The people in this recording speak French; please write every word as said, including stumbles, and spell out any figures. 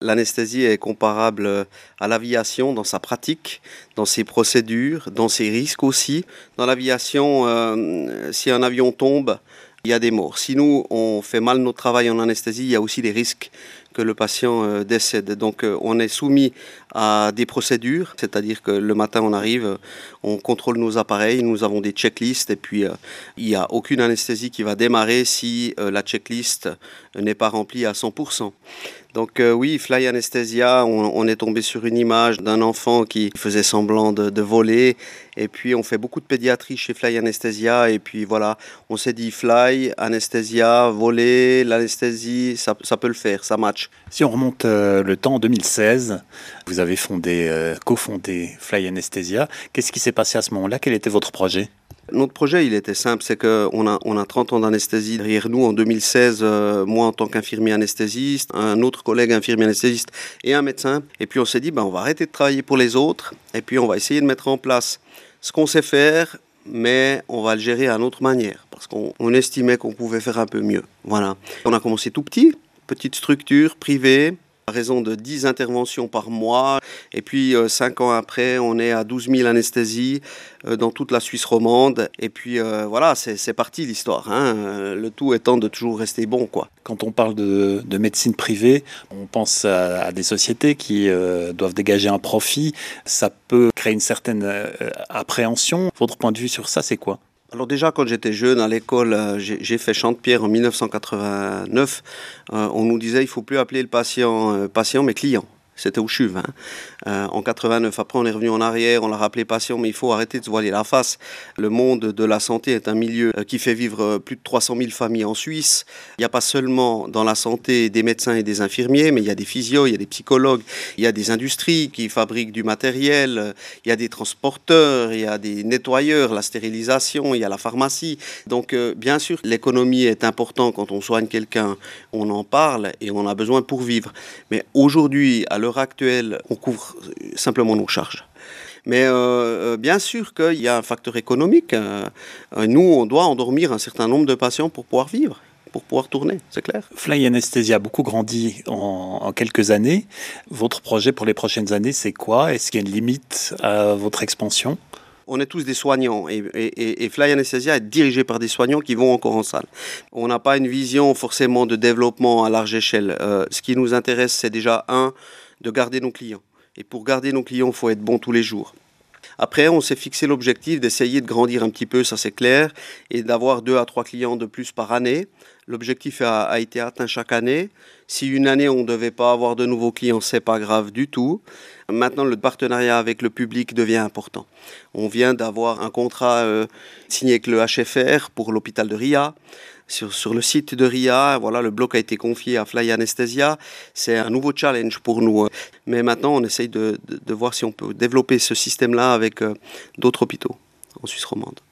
L'anesthésie est comparable à l'aviation dans sa pratique, dans ses procédures, dans ses risques aussi. Dans l'aviation, euh, si un avion tombe, il y a des morts. Si nous, on fait mal notre travail en anesthésie, il y a aussi des risques que le patient euh, décède. Donc euh, on est soumis à des procédures, c'est-à-dire que le matin on arrive, on contrôle nos appareils, nous avons des checklists et puis euh, il n'y a aucune anesthésie qui va démarrer si euh, la checklist n'est pas remplie à cent pour cent. Donc euh, oui, Fly Anesthesia, on, on est tombé sur une image d'un enfant qui faisait semblant de, de voler. Et puis on fait beaucoup de pédiatrie chez Fly Anesthesia. Et puis voilà, on s'est dit Fly, Anesthesia, voler, l'anesthésie, ça, ça peut le faire, ça match. Si on remonte euh, le temps en deux mille seize, vous avez fondé, euh, cofondé Fly Anesthesia. Qu'est-ce qui s'est passé à ce moment-là? Quel était votre projet? Notre projet, il était simple, c'est qu'on a, on a trente ans d'anesthésie derrière nous. En deux mille seize, euh, moi en tant qu'infirmier anesthésiste, un autre collègue infirmier anesthésiste et un médecin. Et puis on s'est dit, ben, on va arrêter de travailler pour les autres et puis on va essayer de mettre en place ce qu'on sait faire, mais on va le gérer à notre manière parce qu'on on estimait qu'on pouvait faire un peu mieux. Voilà. On a commencé tout petit, petite structure privée, à raison de dix interventions par mois. Et puis, euh, cinq ans après, on est à douze mille anesthésies euh, dans toute la Suisse romande. Et puis, euh, voilà, c'est, c'est parti l'histoire. Hein. Euh, le tout étant de toujours rester bon, quoi. Quand on parle de, de médecine privée, on pense à, à des sociétés qui euh, doivent dégager un profit. Ça peut créer une certaine euh, appréhension. Votre point de vue sur ça, c'est quoi? Alors déjà, quand j'étais jeune à l'école, euh, j'ai, j'ai fait Chantepierre en dix-neuf cent quatre-vingt-neuf. Euh, on nous disait il ne faut plus appeler le patient euh, patient, mais client. C'était au CHUV. Hein. Euh, en quatre-vingt-neuf, après on est revenu en arrière, on l'a rappelé patient, mais il faut arrêter de se voiler la face. Le monde de la santé est un milieu qui fait vivre plus de trois cent mille familles en Suisse. Il n'y a pas seulement dans la santé des médecins et des infirmiers, mais il y a des physios, il y a des psychologues, il y a des industries qui fabriquent du matériel, il y a des transporteurs, il y a des nettoyeurs, la stérilisation, il y a la pharmacie. Donc euh, bien sûr, l'économie est importante quand on soigne quelqu'un, on en parle et on a besoin pour vivre. Mais aujourd'hui, à l'heure actuelle, on couvre simplement nos charges. Mais euh, bien sûr qu'il y a un facteur économique. Euh, nous, on doit endormir un certain nombre de patients pour pouvoir vivre, pour pouvoir tourner, c'est clair. Fly Anesthesia a beaucoup grandi en, en quelques années. Votre projet pour les prochaines années, c'est quoi? Est-ce qu'il y a une limite à votre expansion? On est tous des soignants et, et, et Fly Anesthesia est dirigé par des soignants qui vont encore en salle. On n'a pas une vision forcément de développement à large échelle. Euh, ce qui nous intéresse, c'est déjà, un, de garder nos clients. Et pour garder nos clients, il faut être bon tous les jours. Après, on s'est fixé l'objectif d'essayer de grandir un petit peu, ça c'est clair, et d'avoir deux à trois clients de plus par année. L'objectif a, a été atteint chaque année. Si une année on ne devait pas avoir de nouveaux clients, c'est pas grave du tout. Maintenant, le partenariat avec le public devient important. On vient d'avoir un contrat euh, signé avec le H F R pour l'hôpital de Ria. Sur, sur le site de Ria, voilà, le bloc a été confié à Fly Anesthesia. C'est un nouveau challenge pour nous. Mais maintenant, on essaye de, de, de voir si on peut développer ce système-là avec euh, d'autres hôpitaux en Suisse romande.